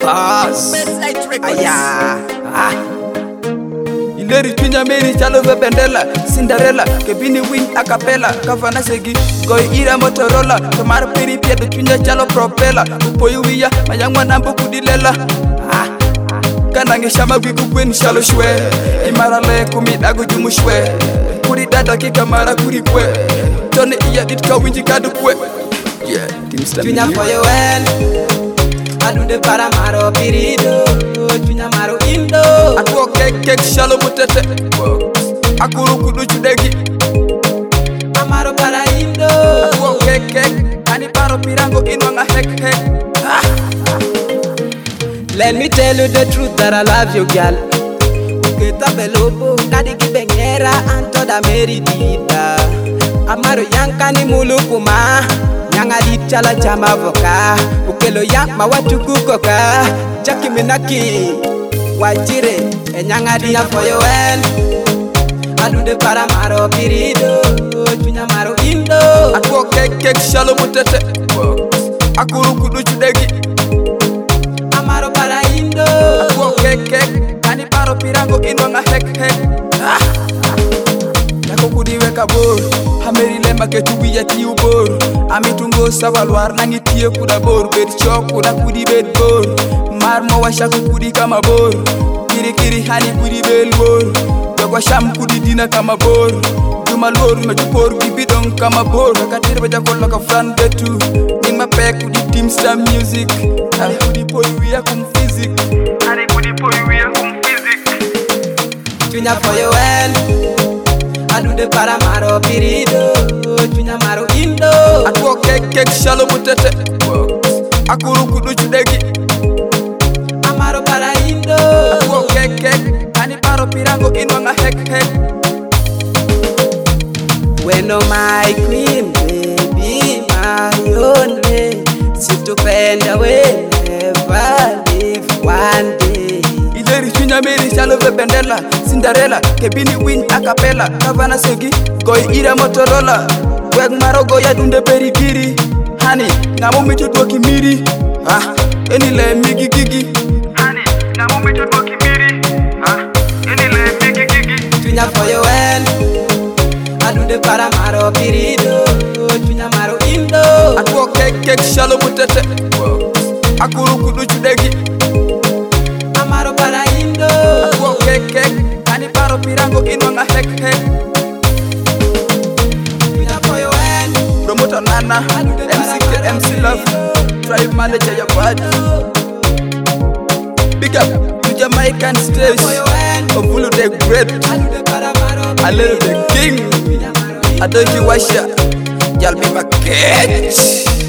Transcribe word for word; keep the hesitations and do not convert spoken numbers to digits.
Records. Aya. Ah. Ileri tunya meri chalo bendela Cinderella kebini win acapella kavana segi goy ira Motorola tomar peri piedo tunya chalo propeller upoyu wiya mayangwa nambo kudilela ah kanange shama wiku kwen shalo shwe imara le kumida gujumu shwe kuri dada kikamara kuri kwe tone iya dit ka winji kadu kwe yeah tunya foyo well adude para maro pirido tunya maro indo atwo kek kek shalo mutete akuru kudu chudegi amaro para indo atwo kek kek ani paro pirango inwanga hek hek ah. Let me tell you the truth that I love you, girl. Uketa belobo, nadi kibengera anto da meridita. Amaro yanka ni mulukuma, nyanga ditala jama voka. Ukelo yank mawatu kukoka, jaki minaki, wajire, e nyanga dia for your well. Adude para maro pirido, tunya maro indo. Atwo kek kek shalo mutete, akuru kudu chudegi. Amaro para indo atwo kek kek ani paro pirango inwanga hek hek ah. Yako kudiwe kabor hameri lema ketu wiya tiu bor amitungo sawalwar nangi tie kuda bor bed chok kuda kudi bed bor mar mo washa kudi kama bor kiri kiri hani kudi bel bor dogo sham kudi dina kama bor juma lor me jupor bibidon kama bor katir baja kolla ka fran betu ning ma pe kudi team star music ari kudi boy wiya kum physic ari kudi boy wiya kum physic tunya foyo well adude para maro pirido tunya maro indo atwo kek kek shalo mutete akuru kudu chudegi amaro para indo atwo kek kek ani paro pirango inwanga hek hek when oh my queen baby my only situpenda we never live one day ileri tunya meri chalo bendela Cinderella kebini win acapella kavana segi goy ira Motorola weg marogo ya dunde peri kiri hani ngamo micho dwoki miri ah eni le migi gigi hani ngamo micho dwoki miri ah eni le migi gigi tunya foyo well adude para maro pirido tunya maro indo atwo kek kek shalo mutete akuru kudu chudegi amaro para indo atwo kek kek ani paro pirango inwanga hek hek tunya foyo well promoter Nana M C K M C Love drive manager ya bad big up to Jamaican stage Ovulu the great a little the king I don't you wash ya y'all be my catch